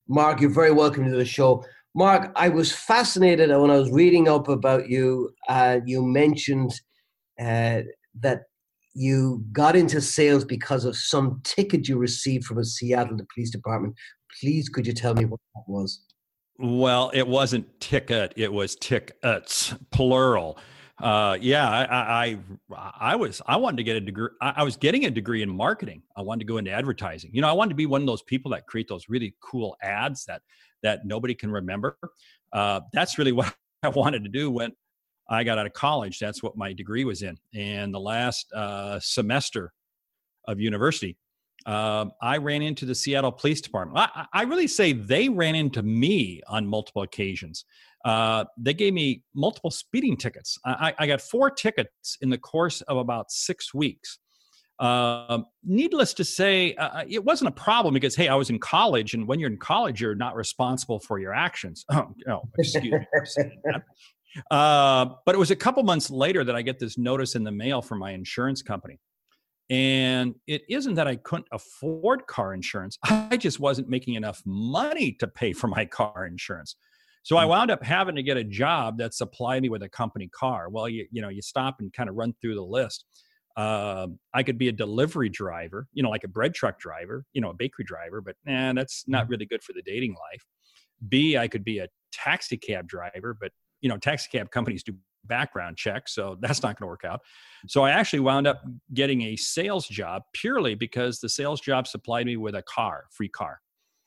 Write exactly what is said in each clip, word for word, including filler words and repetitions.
Mark, you're very welcome to the show. Mark, I was fascinated when I was reading up about you. Uh, you mentioned uh, that you got into sales because of some ticket you received from a Seattle Police Department. Please, could you tell me what that was? Well, it wasn't ticket; it was tickets, plural. Uh, yeah, I, I, I was, I wanted to get a degree. I, I was getting a degree in marketing. I wanted to go into advertising. You know, I wanted to be one of those people that create those really cool ads that that nobody can remember. Uh, that's really what I wanted to do when I got out of college. That's what my degree was in. And the last uh, semester of university, um, I ran into the Seattle Police Department. I, I really say they ran into me on multiple occasions. Uh, they gave me multiple speeding tickets. I, I got four tickets in the course of about six weeks. Um, needless to say, uh, it wasn't a problem because, hey, I was in college, and when you're in college, you're not responsible for your actions. Oh, oh excuse me for saying that. Uh, but it was a couple months later that I get this notice in the mail from my insurance company. And it isn't that I couldn't afford car insurance. I just wasn't making enough money to pay for my car insurance. So I wound up having to get a job that supplied me with a company car. Well, you, you know, you stop and kind of run through the list. Um, I could be a delivery driver, you know, like a bread truck driver, you know, a bakery driver, but nah, that's not really good for the dating life. B, I could be a taxi cab driver, but, you know, taxi cab companies do background checks, so that's not going to work out. So I actually wound up getting a sales job purely because the sales job supplied me with a car, free car.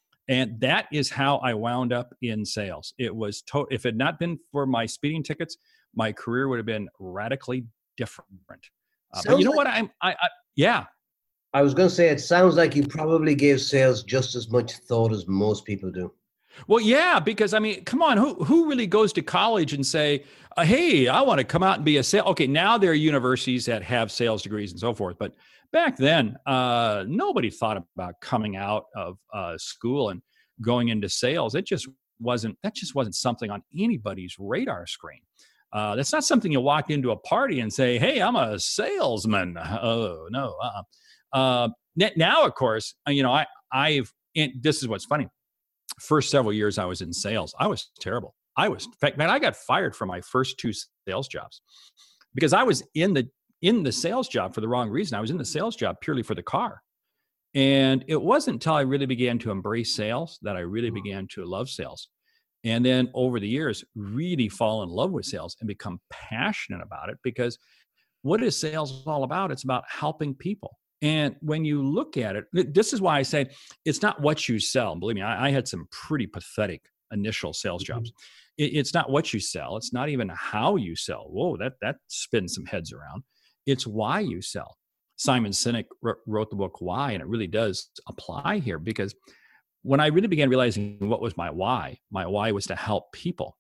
And that is how I wound up in sales. It was, to- if it had not been for my speeding tickets, my career would have been radically different. Uh, but you Sounds know like what? I'm, I, I, yeah. I was going to say it sounds like you probably gave sales just as much thought as most people do. Well, yeah, because I mean, come on, who who really goes to college and say, uh, "Hey, I want to come out and be a sales." Okay, now there are universities that have sales degrees and so forth, but back then, uh, nobody thought about coming out of uh, school and going into sales. It just wasn't. That just wasn't something on anybody's radar screen. Uh, that's not something you walk into a party and say, "Hey, I'm a salesman." Oh no. Uh-uh. Uh, now, of course, you know, I I've. And this is what's funny. First several years I was in sales, I was terrible. I was, in fact, man, I got fired from my first two sales jobs because I was in the in the sales job for the wrong reason. I was in the sales job purely for the car. And it wasn't until I really began to embrace sales that I really began to love sales. And then over the years, really fall in love with sales and become passionate about it because what is sales all about? It's about helping people. And when you look at it, this is why I say it's not what you sell. Believe me, I, I had some pretty pathetic initial sales jobs. It, it's not what you sell. It's not even how you sell. Whoa, that that spins some heads around. It's why you sell. Simon Sinek wrote the book Why, and it really does apply here because when I really began realizing what was my why, my why was to help people.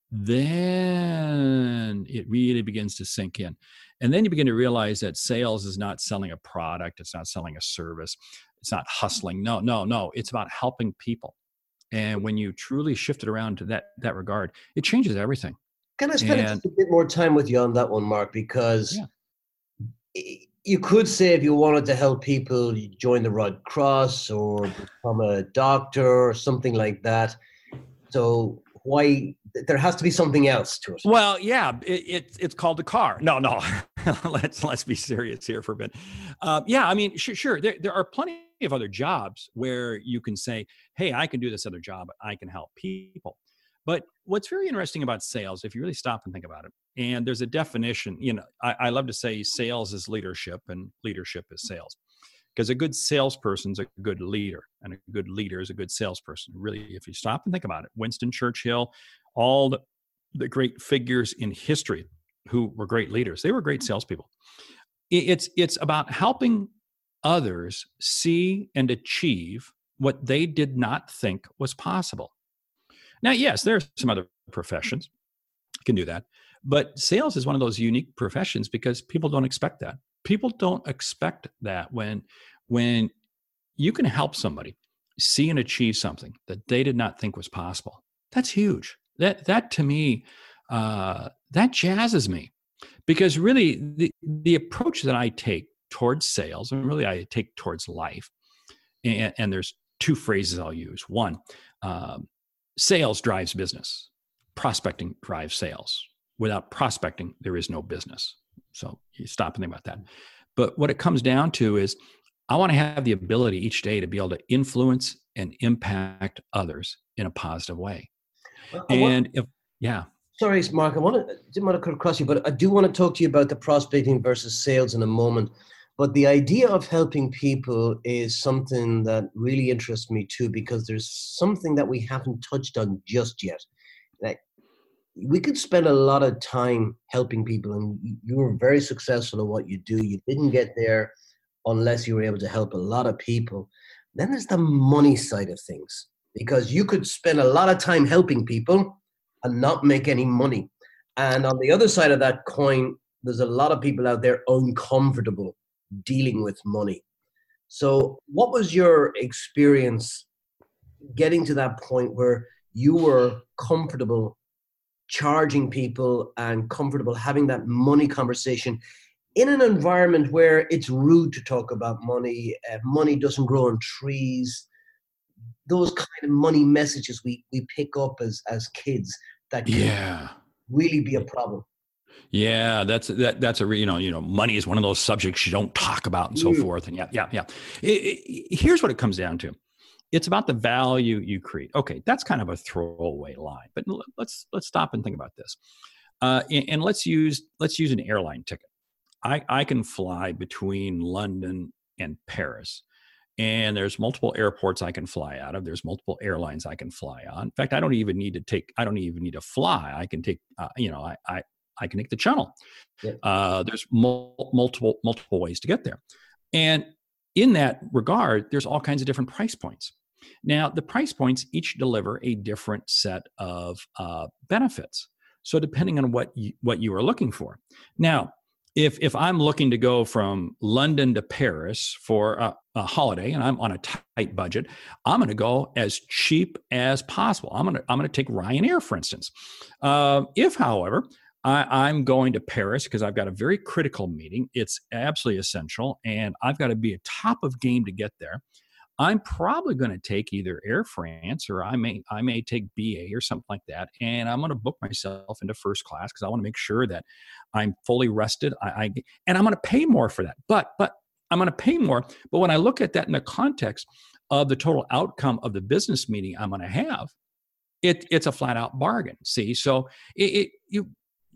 Then it really begins to sink in. And then you begin to realize that sales is not selling a product, it's not selling a service, it's not hustling. No, no, no. It's about helping people. And when you truly shift it around to that that regard, it changes everything. Can I spend And just a bit more time with you on that one, Mark? Because yeah. you could say if you wanted to help people, you join the Red Cross or become a doctor or something like that. So why there has to be something else to it? Well, yeah, it, it it's called the car. No, no, let's let's be serious here for a bit. Uh, yeah, I mean, sure, sure. There there are plenty of other jobs where you can say, "Hey, I can do this other job. I can help people." But what's very interesting about sales, if you really stop and think about it, and there's a definition. You know, I, I love to say sales is leadership, and leadership is sales. Because a good salesperson's a good leader, and a good leader is a good salesperson. Really, if you stop and think about it, Winston Churchill, all the, the great figures in history who were great leaders, they were great salespeople. It's it's about helping others see and achieve what they did not think was possible. Now, yes, there are some other professions can do that, but sales is one of those unique professions because people don't expect that. People don't expect that when when you can help somebody see and achieve something that they did not think was possible. That's huge. That that to me, uh, that jazzes me because really the the approach that I take towards sales and really I take towards life, and, and there's two phrases I'll use. One, Um, sales drives business. Prospecting drives sales. Without prospecting, there is no business. So you stop and think about that. But what it comes down to is I want to have the ability each day to be able to influence and impact others in a positive way. I, I want, And if, yeah. sorry, Mark, I want to, didn't want to cut across you, but I do want to talk to you about the prospecting versus sales in a moment. But the idea of helping people is something that really interests me too, because there's something that we haven't touched on just yet. Like, we could spend a lot of time helping people, and you were very successful at what you do. You didn't get there unless you were able to help a lot of people. Then there's the money side of things, because you could spend a lot of time helping people and not make any money. And on the other side of that coin, there's a lot of people out there uncomfortable dealing with money. So what was your experience getting to that point where you were comfortable charging people and comfortable having that money conversation in an environment where it's rude to talk about money, uh, money doesn't grow on trees, those kind of money messages we, we pick up as, as kids that can yeah. really be a problem? Yeah, that's that. That's a you know you know money is one of those subjects you don't talk about and so Mm. forth. And yeah, yeah, yeah. It, it, here's what it comes down to: it's about the value you create. Okay, that's kind of a throwaway line, but let's let's stop and think about this. Uh, and, and let's use let's use an airline ticket. I I can fly between London and Paris, and there's multiple airports I can fly out of. There's multiple airlines I can fly on. In fact, I don't even need to take. I don't even need to fly. I can take. Uh, you know, I I. I can take the channel. Yeah. Uh, there's mul- multiple multiple ways to get there, and in that regard, there's all kinds of different price points. Now, the price points each deliver a different set of uh, benefits. So, depending on what you, what you are looking for. Now, if if I'm looking to go from London to Paris for a, a holiday and I'm on a tight budget, I'm going to go as cheap as possible. I'm going to I'm going to take Ryanair, for instance. Uh, if, however, I, I'm going to Paris because I've got a very critical meeting. It's absolutely essential, and I've got to be at top of game to get there. I'm probably going to take either Air France or I may I may take B A or something like that, and I'm going to book myself into first class because I want to make sure that I'm fully rested. I, I and I'm going to pay more for that. But but I'm going to pay more. But when I look at that in the context of the total outcome of the business meeting I'm going to have, it it's a flat out bargain. See, so it, it you.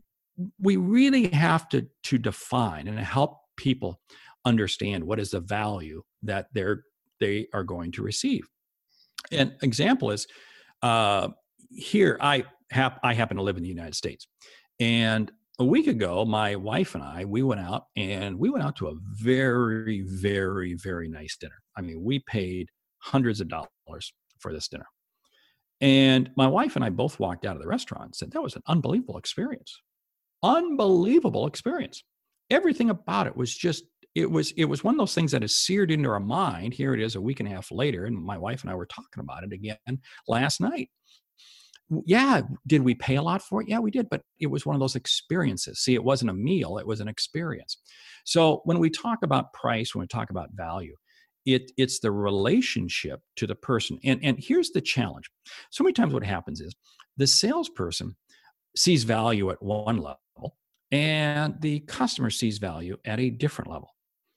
we really have to to define and help people understand what is the value that they're they are going to receive. An example is uh, here. I hap- I happen to live in the United States, and a week ago, my wife and I we went out and we went out to a very very very nice dinner. I mean, we paid hundreds of dollars for this dinner, and my wife and I both walked out of the restaurant and said that was an unbelievable experience. Unbelievable experience. Everything about it was just, it was, it was one of those things that is seared into our mind. Here it is a week and a half later, and my wife and I were talking about it again last night. Yeah, did we pay a lot for it? Yeah, we did, but it was one of those experiences. See, it wasn't a meal, it was an experience. So when we talk about price, when we talk about value, it, it's the relationship to the person. And, and here's the challenge. So many times what happens is the salesperson sees value at one level and the customer sees value at a different level.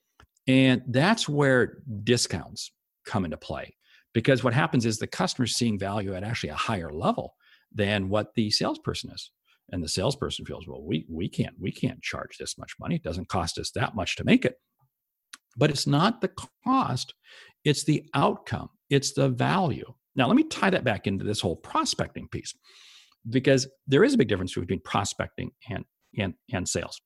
And that's where discounts come into play, because what happens is the customer's seeing value at actually a higher level than what the salesperson is. And the salesperson feels, well, we we can't we can't charge this much money. It doesn't cost us that much to make it. But it's not the cost, it's the outcome, it's the value. Now, let me tie that back into this whole prospecting piece, because there is a big difference between prospecting and, and, and sales.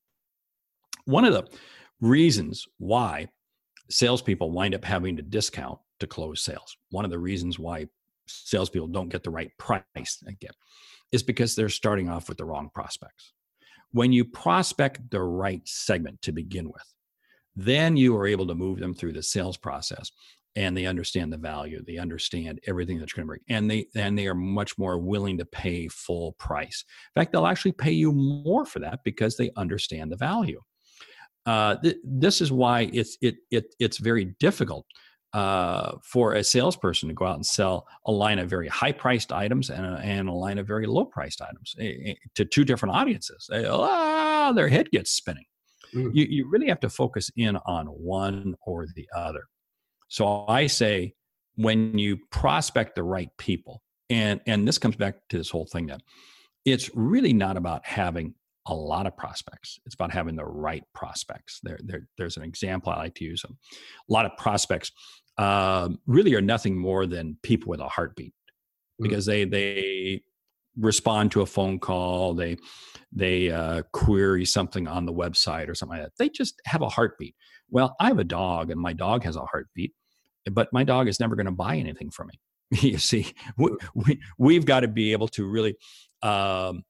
One of the reasons why salespeople wind up having to discount to close sales, one of the reasons why salespeople don't get the right price again, is because they're starting off with the wrong prospects. When you prospect the right segment to begin with, then you are able to move them through the sales process. And they understand the value. They understand everything that's going to bring, and they and they are much more willing to pay full price. In fact, they'll actually pay you more for that because they understand the value. Uh, th- this is why it's it it it's very difficult uh, for a salesperson to go out and sell a line of very high-priced items and a, and a line of very low-priced items eh, eh, to two different audiences. They, ah, their head gets spinning. Mm. You, you really have to focus in on one or the other. So I say, when you prospect the right people, and and this comes back to this whole thing that it's really not about having a lot of prospects. It's about having the right prospects. There, there there's an example I like to use. A lot of prospects um, really are nothing more than people with a heartbeat, because they they respond to a phone call, they they uh, query something on the website or something like that. They just have a heartbeat. Well, I have a dog, and my dog has a heartbeat, but my dog is never going to buy anything from me. You see, we, we, we've got to be able to really, um,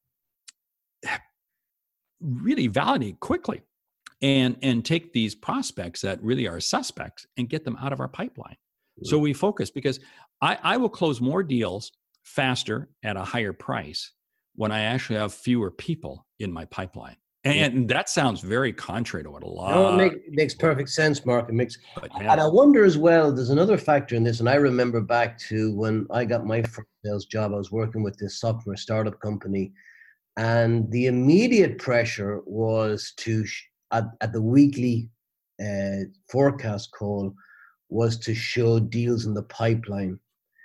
really validate quickly and, and take these prospects that really are suspects and get them out of our pipeline. Mm-hmm. So we focus, because I, I will close more deals faster at a higher price when I actually have fewer people in my pipeline. And that sounds very contrary to what a lot. No, it, make, it makes perfect sense, Mark. It makes, but, yeah. And I wonder as well, there's another factor in this. And I remember back to when I got my first sales job, I was working with this software startup company, and the immediate pressure was to, sh- at, at the weekly uh, forecast call, was to show deals in the pipeline.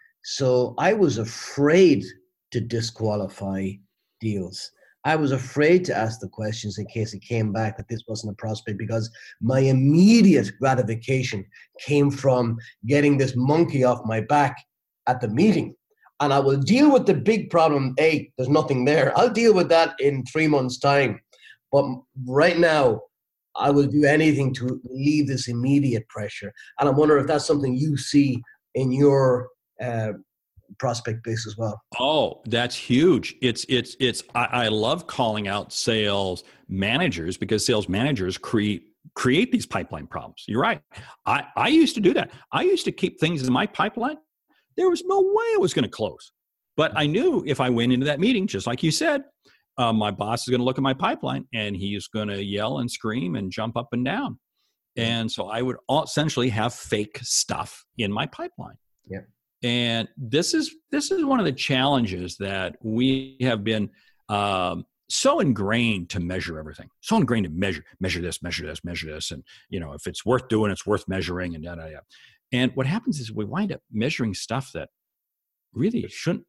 So I was afraid to disqualify deals. I was afraid to ask the questions in case it came back that this wasn't a prospect, because my immediate gratification came from getting this monkey off my back at the meeting. And I will deal with the big problem. Hey, there's nothing there. I'll deal with that in three months' time. But right now, I will do anything to relieve this immediate pressure. And I wonder if that's something you see in your uh, prospect base as well. Oh, that's huge. It's, it's, it's, I, I love calling out sales managers, because sales managers create, create these pipeline problems. You're right. I, I used to do that. I used to keep things in my pipeline. There was no way it was going to close, but I knew if I went into that meeting, just like you said, uh, my boss is going to look at my pipeline and he's going to yell and scream and jump up and down. And so I would essentially have fake stuff in my pipeline. Yeah. And this is this is one of the challenges that we have been um, so ingrained to measure everything, so ingrained to measure, measure this, measure this, measure this, and you know, if it's worth doing, it's worth measuring, and da da da. And what happens is we wind up measuring stuff that really shouldn't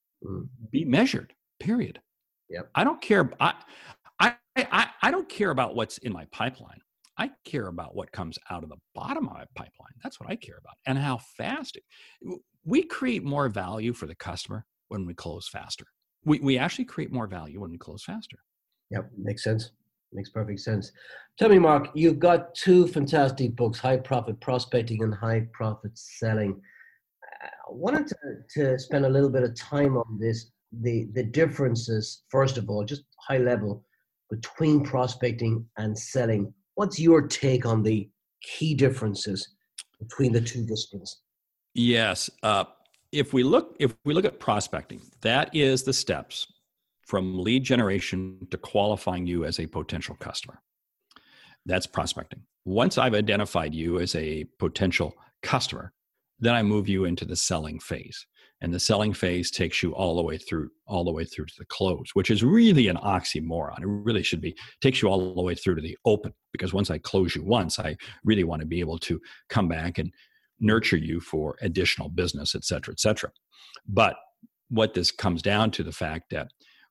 be measured. Period. Yep. I don't care. I I I I don't care about what's in my pipeline. I care about what comes out of the bottom of my pipeline. That's what I care about, and how fast it, we create more value for the customer when we close faster. We we actually create more value when we close faster. Yep, makes sense. Makes perfect sense. Tell me, Mark, you've got two fantastic books, High Profit Prospecting and High Profit Selling. I wanted to, to spend a little bit of time on this, the, the differences, first of all, just high level, between prospecting and selling. What's your take on the key differences between the two disciplines? Yes. Uh, if we look, if we look at prospecting, that is the steps from lead generation to qualifying you as a potential customer. That's prospecting. Once I've identified you as a potential customer, then I move you into the selling phase. And the selling phase takes you all the way through, all the way through to the close, which is really an oxymoron. It really should be, takes you all the way through to the open, because once I close you once, I really want to be able to come back and nurture you for additional business, et cetera, et cetera. But what this comes down to, the fact that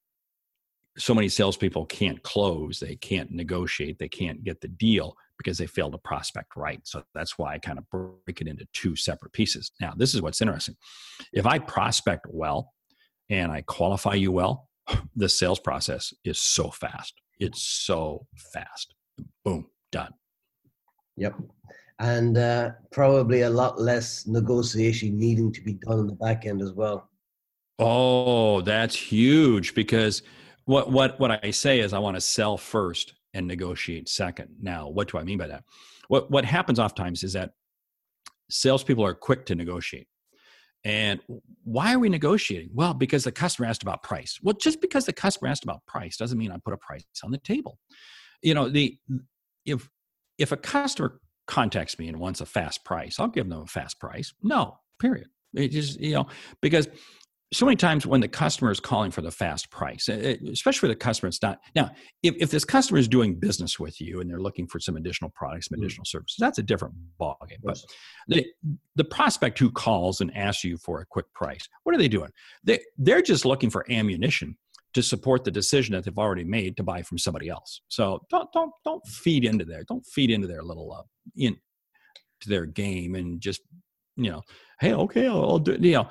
so many salespeople can't close, they can't negotiate, they can't get the deal because they fail to prospect right. So that's why I kind of break it into two separate pieces. Now, this is what's interesting. If I prospect well and I qualify you well, the sales process is so fast. It's so fast. Boom, done. Yep. And uh, probably a lot less negotiation needing to be done on the back end as well. Oh, that's huge, because What what what I say is I want to sell first and negotiate second. Now, what do I mean by that? What what happens oftentimes is that salespeople are quick to negotiate. And why are we negotiating? Well, because the customer asked about price. Well, just because the customer asked about price doesn't mean I put a price on the table. You know, the if if a customer contacts me and wants a fast price, I'll give them a fast price. No, period. It just, you know, because so many times when the customer is calling for the fast price, it, especially for the customer, it's not. Now, if, if this customer is doing business with you and they're looking for some additional products, some additional mm. services, that's a different ballgame. But the, the prospect who calls and asks you for a quick price, what are they doing? They, they're just looking for ammunition to support the decision that they've already made to buy from somebody else. So don't don't don't feed into their don't feed into their little uh, in to their game and just, you know, hey, okay, I'll, I'll do, you know.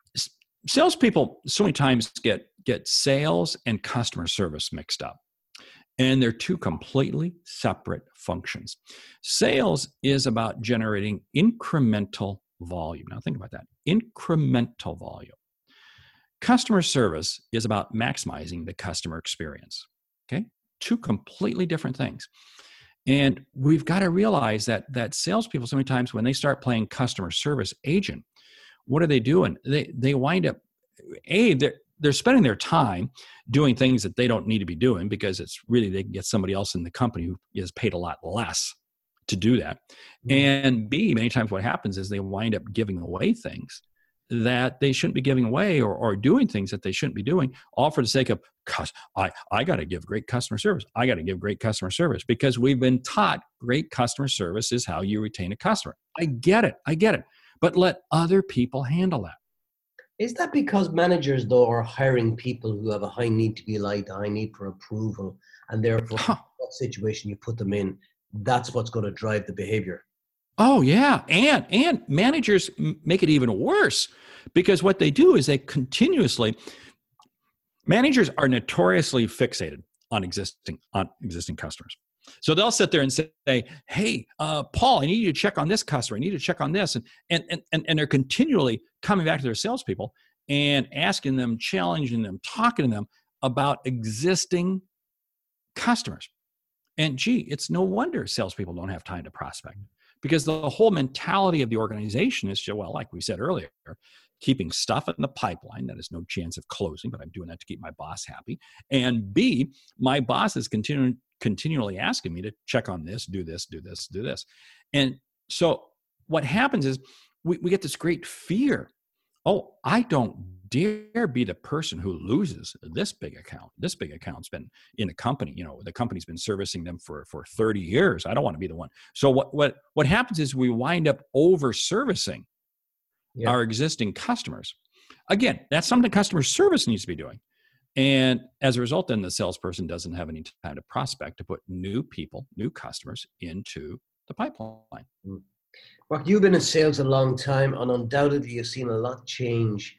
Salespeople so many times get get sales and customer service mixed up, and they're two completely separate functions. Sales is about generating incremental volume. Now think about that, incremental volume. Customer service is about maximizing the customer experience. Okay, two completely different things. And we've got to realize that that salespeople so many times when they start playing customer service agent, what are they doing? They they wind up, A, they're, they're spending their time doing things that they don't need to be doing because it's really, they can get somebody else in the company who is paid a lot less to do that. Mm-hmm. And B, many times what happens is they wind up giving away things that they shouldn't be giving away or, or doing things that they shouldn't be doing, all for the sake of, gosh, I, I got to give great customer service. I got to give great customer service because we've been taught great customer service is how you retain a customer. I get it. I get it. But let other people handle that. Is that because managers, though, are hiring people who have a high need to be liked, a high need for approval, and therefore, huh. what situation you put them in, that's what's going to drive the behavior? Oh, yeah. And, and managers make it even worse because what they do is they continuously, managers are notoriously fixated on existing, on existing customers. So they'll sit there and say, hey, uh, Paul, I need you to check on this customer. I need you to check on this. And, and, and, and they're continually coming back to their salespeople and asking them, challenging them, talking to them about existing customers. And gee, it's no wonder salespeople don't have time to prospect because the whole mentality of the organization is, well, like we said earlier, keeping stuff in the pipeline that has no chance of closing, but I'm doing that to keep my boss happy. And B, my boss is continuing continually asking me to check on this, do this, do this, do this. And so what happens is we, we get this great fear. Oh, I don't dare be the person who loses this big account. This big account's been in a company, you know, the company's been servicing them for, for thirty years. I don't want to be the one. So what, what, what happens is we wind up over servicing yeah. our existing customers. Again, that's something customer service needs to be doing. And as a result, then the salesperson doesn't have any time to prospect to put new people, new customers into the pipeline. Mm. Mark, you've been in sales a long time, and undoubtedly you've seen a lot change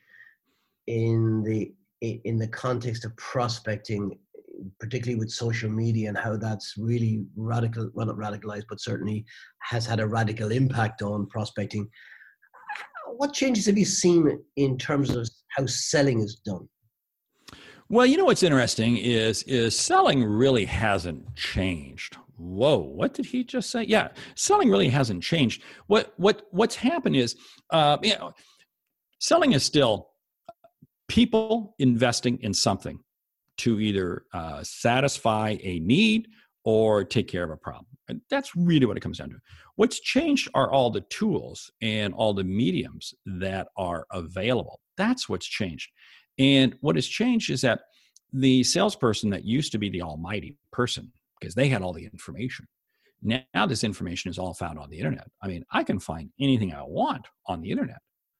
in the in the context of prospecting, particularly with social media and how that's really radical, well, not radicalized, but certainly has had a radical impact on prospecting. What changes have you seen in terms of how selling is done? Well, you know what's interesting is is selling really hasn't changed. Whoa, what did he just say? Yeah, selling really hasn't changed. What what what's happened is, uh, you know, selling is still people investing in something to either uh, satisfy a need or take care of a problem. And that's really what it comes down to. What's changed are all the tools and all the mediums that are available. That's what's changed. And what has changed is that the salesperson that used to be the almighty person, because they had all the information, now this information is all found on the internet. I mean, I can find anything I want on the internet.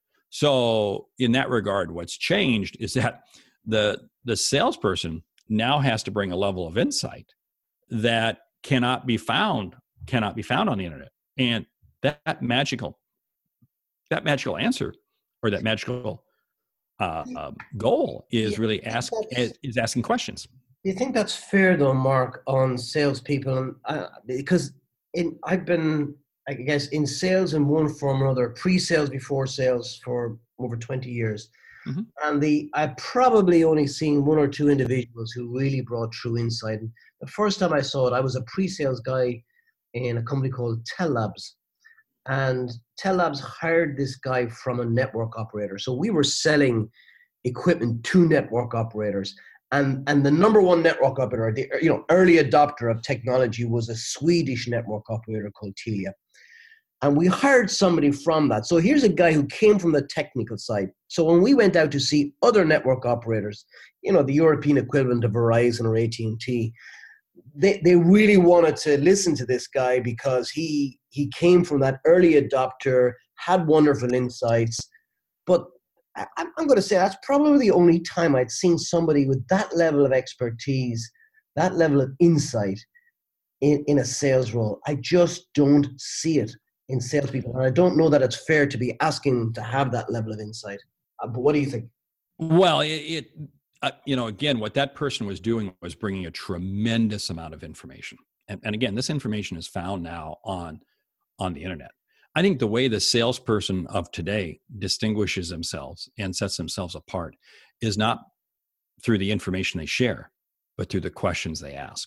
So in that regard, what's changed is that the the salesperson now has to bring a level of insight that cannot be found, cannot be found on the internet. And that, that magical, that magical answer or that magical Uh, um, goal is really ask is asking questions. Do you think that's fair, though, Mark, on salespeople? And uh, because in I've been, I guess, in sales in one form or another, pre-sales, before sales, for over twenty years, mm-hmm. and the I've probably only seen one or two individuals who really brought true insight. And the first time I saw it, I was a pre-sales guy in a company called Tellabs. And Tellabs hired this guy from a network operator. So we were selling equipment to network operators. And, and the number one network operator, the you know, early adopter of technology was a Swedish network operator called Telia. And we hired somebody from that. So here's a guy who came from the technical side. So when we went out to see other network operators, you know, the European equivalent of Verizon or A T and T, they, they really wanted to listen to this guy because he he came from that early adopter, had wonderful insights. But I, I'm going to say that's probably the only time I'd seen somebody with that level of expertise, that level of insight in, in a sales role. I just don't see it in salespeople. And I don't know that it's fair to be asking to have that level of insight. Uh, but what do you think? Well, it, it uh, you know, again, what that person was doing was bringing a tremendous amount of information. And, and again, this information is found now on, on the internet. I think the way the salesperson of today distinguishes themselves and sets themselves apart is not through the information they share, but through the questions they ask.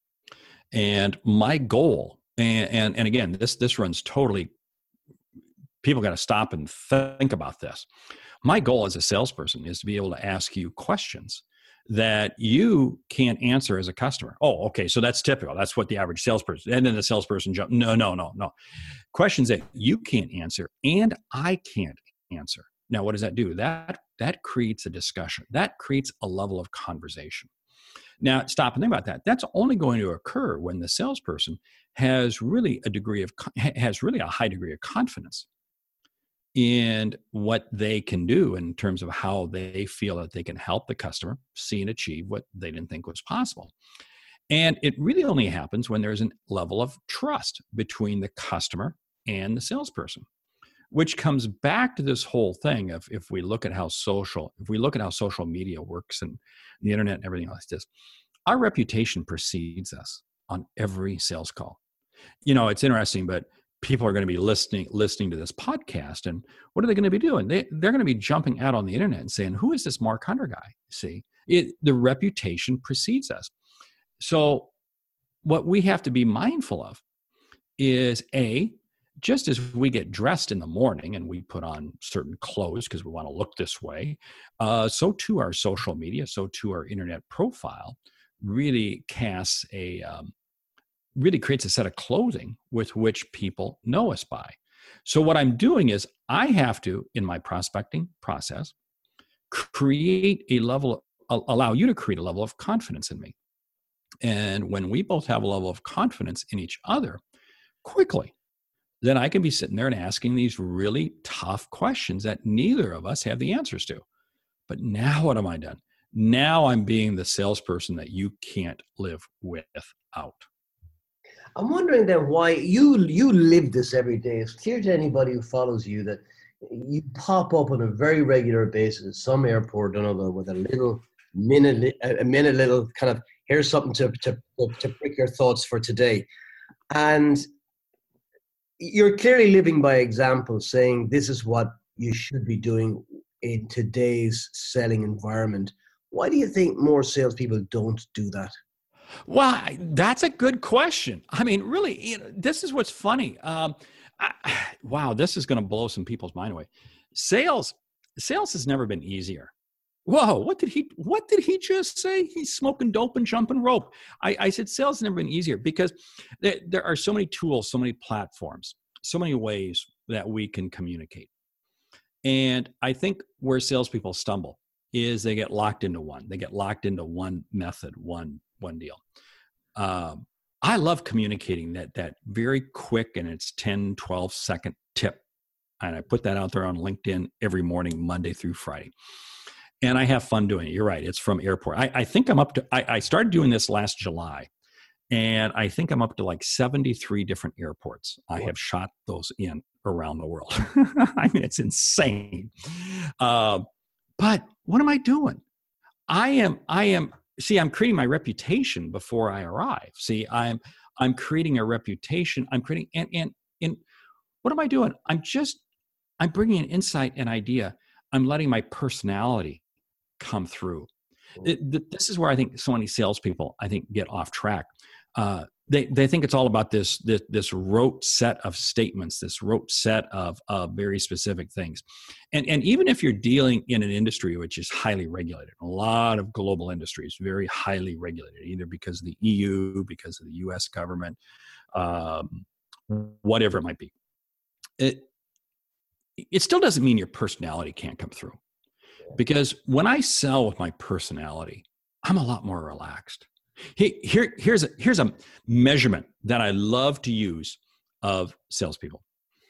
And my goal, and, and, and again, this, this runs totally, people got to stop and think about this. My goal as a salesperson is to be able to ask you questions that you can't answer as a customer. Oh, okay. So that's typical. That's what the average salesperson, and then the salesperson jump. No, no, no, no. Questions that you can't answer and I can't answer. Now, what does that do? That, that creates a discussion. That creates a level of conversation. Now, stop and think about that. That's only going to occur when the salesperson has really a degree of, has really a high degree of confidence in what they can do in terms of how they feel that they can help the customer see and achieve what they didn't think was possible. And it really only happens when there's a level of trust between the customer and the salesperson, which comes back to this whole thing of if we look at how social, if we look at how social media works and the internet and everything like this, our reputation precedes us on every sales call. You know, it's interesting, but people are going to be listening listening to this podcast, and what are they going to be doing? They, they're going to be jumping out on the internet and saying, who is this Mark Hunter guy? See, it, the reputation precedes us. So what we have to be mindful of is, A, just as we get dressed in the morning and we put on certain clothes because we want to look this way, uh, so too our social media, so too our internet profile really casts a, um, really creates a set of clothing with which people know us by. So what I'm doing is I have to, in my prospecting process, create a level, allow you to create a level of confidence in me. And when we both have a level of confidence in each other, quickly, then I can be sitting there and asking these really tough questions that neither of us have the answers to. But now what am I done? Now I'm being the salesperson that you can't live without. I'm wondering then why you you live this every day. It's clear to anybody who follows you that you pop up on a very regular basis at some airport or another with a little minute, a minute little kind of, here's something to, to, to prick your thoughts for today. And you're clearly living by example, saying this is what you should be doing in today's selling environment. Why do you think more salespeople don't do that? Well, that's a good question. I mean, really, you know, this is what's funny. Um, I, wow, this is going to blow some people's mind away. Sales, sales has never been easier. Whoa, what did he? What did he just say? He's smoking dope and jumping rope. I, I said sales has never been easier because there, there are so many tools, so many platforms, so many ways that we can communicate. And I think where salespeople stumble is they get locked into one. They get locked into one method, one one deal. Um, I love communicating that that very quick and it's ten, twelve second tip. And I put that out there on LinkedIn every morning, Monday through Friday. And I have fun doing it. You're right. It's from airport. I, I think I'm up to, I, I started doing this last July. And I think I'm up to like seventy-three different airports. I have shot those in around the world. I mean, it's insane. Uh, but what am I doing? I am, I am, see, I'm creating my reputation before I arrive. See, I'm, I'm creating a reputation. I'm creating, and, and, and what am I doing? I'm just, I'm bringing an insight and idea. I'm letting my personality come through. It, this is where I think so many salespeople, I think, get off track. Uh, they they think it's all about this, this this rote set of statements, this rote set of of very specific things, and and even if you're dealing in an industry which is highly regulated, a lot of global industries very highly regulated, either because of the E U, because of the U S government, um, whatever it might be. it, it still doesn't mean your personality can't come through. Because when I sell with my personality, I'm a lot more relaxed. Here, here, here's, a, here's a measurement that I love to use of salespeople.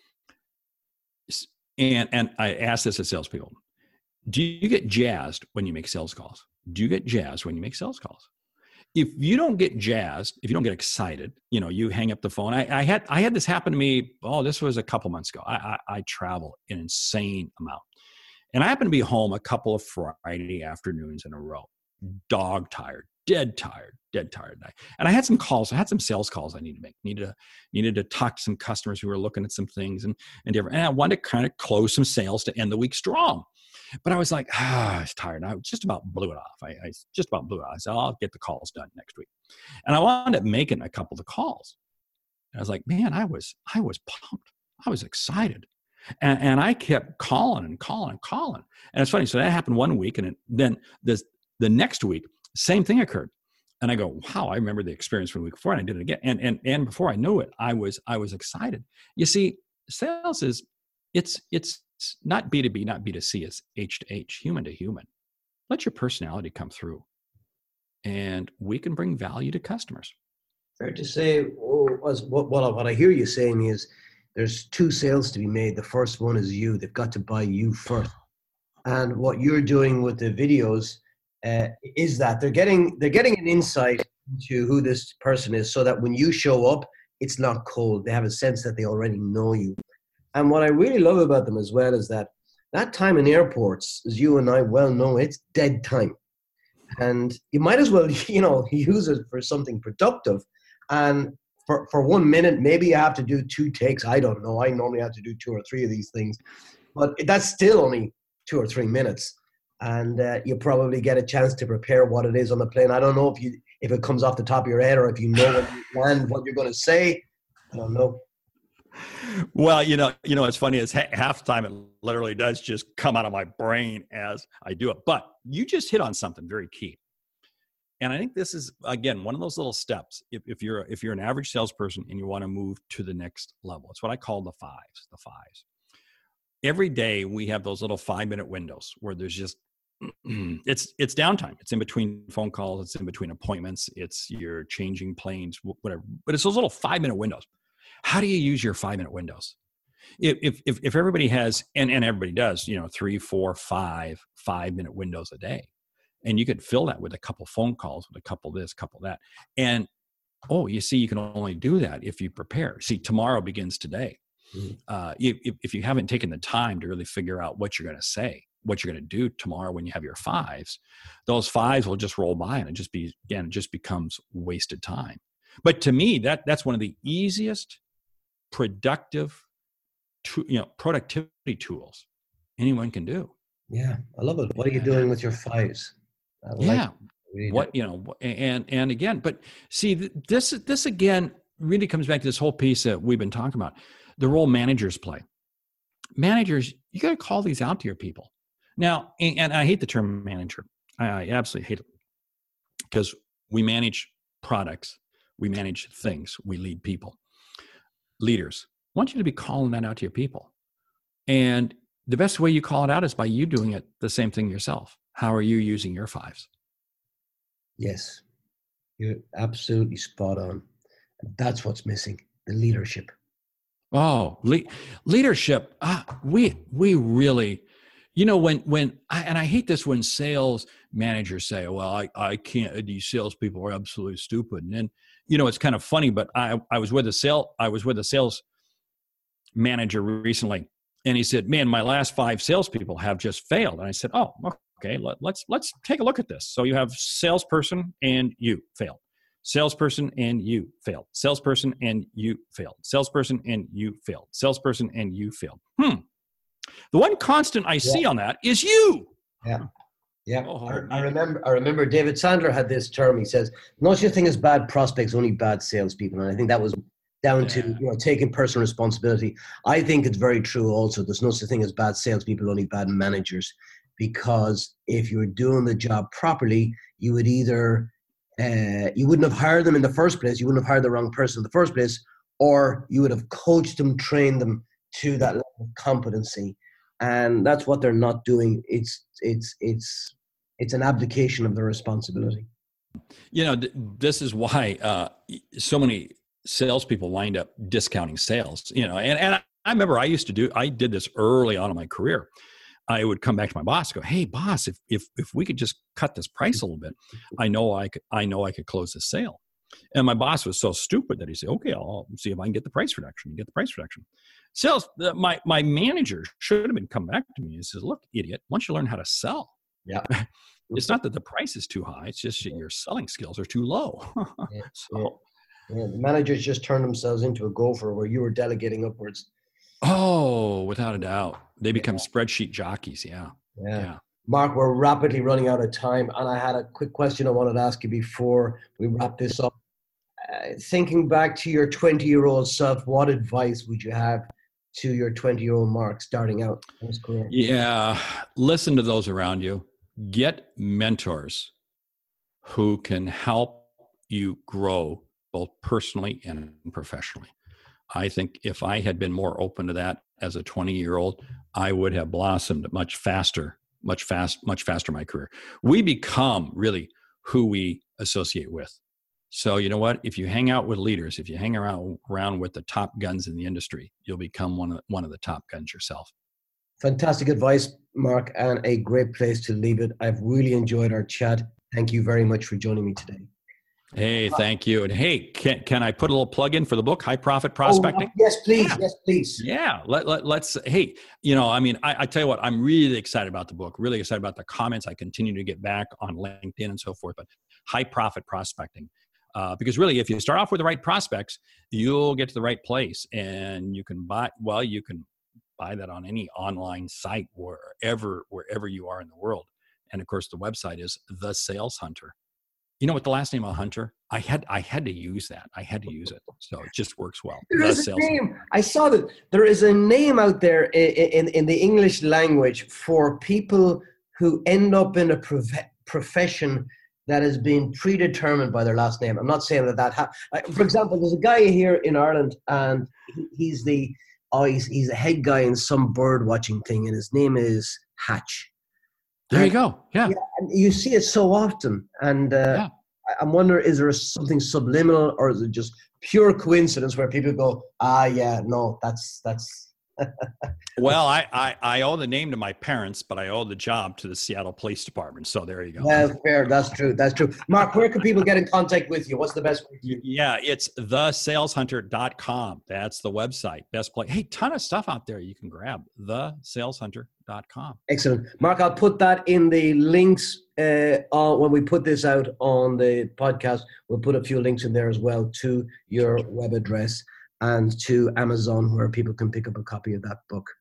And, and I ask this of salespeople. Do you get jazzed when you make sales calls? Do you get jazzed when you make sales calls? If you don't get jazzed, if you don't get excited, you know, you hang up the phone. I, I had I had this happen to me. Oh, this was a couple months ago. I, I, I travel an insane amount, and I happened to be home a couple of Friday afternoons in a row, dog tired, dead tired, dead tired. And I had some calls. I had some sales calls I needed to make. Needed to needed to talk to some customers who were looking at some things and and different. And I wanted to kind of close some sales to end the week strong. But I was like, ah, I was tired. I just about blew it off. I, I just about blew it off. I said, I'll get the calls done next week. And I wound up making a couple of the calls. And I was like, man, I was, I was pumped. I was excited. And, and I kept calling and calling and calling. And it's funny. So that happened one week. And it, then this, the next week, same thing occurred. And I go, wow, I remember the experience from the week before, and I did it again. And, and, and before I knew it, I was, I was excited. You see, sales is, it's, it's, It's not B two B, not B two C, it's H to H, human to human. Let your personality come through, and we can bring value to customers. Fair to say, what, what, what I hear you saying is there's two sales to be made. The first one is you. They've got to buy you first. And what you're doing with the videos uh, is that they're getting they're getting an insight into who this person is, so that when you show up, it's not cold. They have a sense that they already know you. And what I really love about them as well is that that time in airports, as you and I well know, it's dead time. And you might as well, you know, use it for something productive. And for, for one minute, maybe you have to do two takes. I don't know. I normally have to do two or three of these things. But that's still only two or three minutes. And uh, you probably get a chance to prepare what it is on the plane. I don't know if you if it comes off the top of your head or if you know when you land, what you're going to say. I don't know. Well, you know, you know, it's funny is half the time it literally does just come out of my brain as I do it. But you just hit on something very key. And I think this is, again, one of those little steps. If, if you're if you're an average salesperson and you want to move to the next level, it's what I call the fives, the fives. Every day we have those little five minute windows where there's just, it's it's downtime. It's in between phone calls. It's in between appointments. It's you're changing planes, whatever. But it's those little five minute windows. How do you use your five minute windows? If, if, if everybody has, and, and everybody does, you know, three, four, five, five minute windows a day, and you could fill that with a couple phone calls, with a couple this, couple that. And, oh, you see, you can only do that if you prepare. See, tomorrow begins today. Mm-hmm. Uh, if, if you haven't taken the time to really figure out what you're going to say, what you're going to do tomorrow when you have your fives, those fives will just roll by and it just be, again, it just becomes wasted time. But to me, that that's one of the easiest productive, to, you know, productivity tools anyone can do. Yeah, I love it. What are you doing with your fives? I yeah, like really what you know, and and again, but see, this this again really comes back to this whole piece that we've been talking about, the role managers play. Managers, you got to call these out to your people. Now, and, and I hate the term manager. I, I absolutely hate it because we manage products, we manage things, we lead people. Leaders, I want you to be calling that out to your people. And the best way you call it out is by you doing it the same thing yourself. How are you using your fives? Yes, you're absolutely spot on. That's what's missing, the leadership. Oh, le- leadership. Ah, we, we really, you know, when, when, I, and I hate this when sales managers say, well, I, I can't, these salespeople are absolutely stupid. And then, you know, it's kind of funny, but I, I was with a sale, I was with a sales manager recently, and he said, man, my last five salespeople have just failed. And I said, oh, okay, let, let's, let's take a look at this. So you have salesperson and you failed. Salesperson and you failed. Salesperson and you failed. Salesperson and you failed. Salesperson and you failed. Hmm. The one constant I yeah. see on that is you. Yeah. Yeah. Oh, I, I remember I remember David Sandler had this term. He says, no such thing as bad prospects, only bad salespeople. And I think that was down yeah. to, you know, taking personal responsibility. I think it's very true also. There's no such thing as bad salespeople, only bad managers. Because if you were doing the job properly, you would either Uh, you wouldn't have hired them in the first place. You wouldn't have hired the wrong person in the first place, or you would have coached them, trained them to that level of competency, and that's what they're not doing. It's it's it's it's an abdication of their responsibility. You know, th- this is why uh, so many salespeople wind up discounting sales. You know, and and I, I remember I used to do. I did this early on in my career. I would come back to my boss, and go, "Hey, boss, if if if we could just cut this price a little bit, I know I could. I know I could close the sale." And my boss was so stupid that he said, "Okay, I'll see if I can get the price reduction. Get the price reduction." Sales. My my manager should have been coming back to me and says, "Look, idiot, once you learn how to sell, yeah, it's not that the price is too high. It's just that your selling skills are too low." yeah, so, yeah. Yeah, the managers just turned themselves into a gopher where you were delegating upwards. oh, without a doubt, they become yeah. spreadsheet jockeys. Yeah. yeah, yeah. Mark, we're rapidly running out of time, and I had a quick question I wanted to ask you before we wrap this up. Uh, thinking back to your twenty-year-old self, what advice would you have to your twenty-year-old Mark starting out in his career? Yeah, listen to those around you. Get mentors who can help you grow both personally and professionally. I think if I had been more open to that as a twenty-year-old, I would have blossomed much faster, much fast, much faster in my career. We become really who we associate with. So you know what? If you hang out with leaders, if you hang around around with the top guns in the industry, you'll become one of one of the top guns yourself. Fantastic advice, Mark, and a great place to leave it. I've really enjoyed our chat. Thank you very much for joining me today. Hey, thank you. And hey, can can I put a little plug in for the book, High Profit Prospecting? Oh, yes, please. Yeah. Yes, please. Yeah. Let, let, let's, hey, you know, I mean, I, I tell you what, I'm really excited about the book, really excited about the comments I continue to get back on LinkedIn and so forth, but High Profit Prospecting. Uh, because really, if you start off with the right prospects, you'll get to the right place, and you can buy, well, you can buy that on any online site wherever, wherever you are in the world. And of course, the website is The Sales Hunter. You know what, the last name of Hunter, I had, I had to use that. I had to use it. So it just works well. There the is a Sales name. Hunter. I saw that there is a name out there in, in, in the English language for people who end up in a prof- profession that has been predetermined by their last name. I'm not saying that that ha- like, for example, there's a guy here in Ireland, and he, he's the oh, he's, he's a head guy in some bird watching thing, and his name is Hatch. There and, you go. Yeah. yeah. And you see it so often, and uh, yeah. I, I'm wondering, is there something subliminal, or is it just pure coincidence where people go, ah, yeah, no, that's that's. Well, I, I, I owe the name to my parents, but I owe the job to the Seattle Police Department. So there you go. Well, fair. That's true. That's true. Mark, where can people get in contact with you? What's the best way? Yeah, it's the sales hunter dot com. That's the website. Best place. Hey, ton of stuff out there you can grab. the sales hunter dot com. Excellent. Mark, I'll put that in the links uh, on, when we put this out on the podcast. We'll put a few links in there as well to your web address and to Amazon, where people can pick up a copy of that book.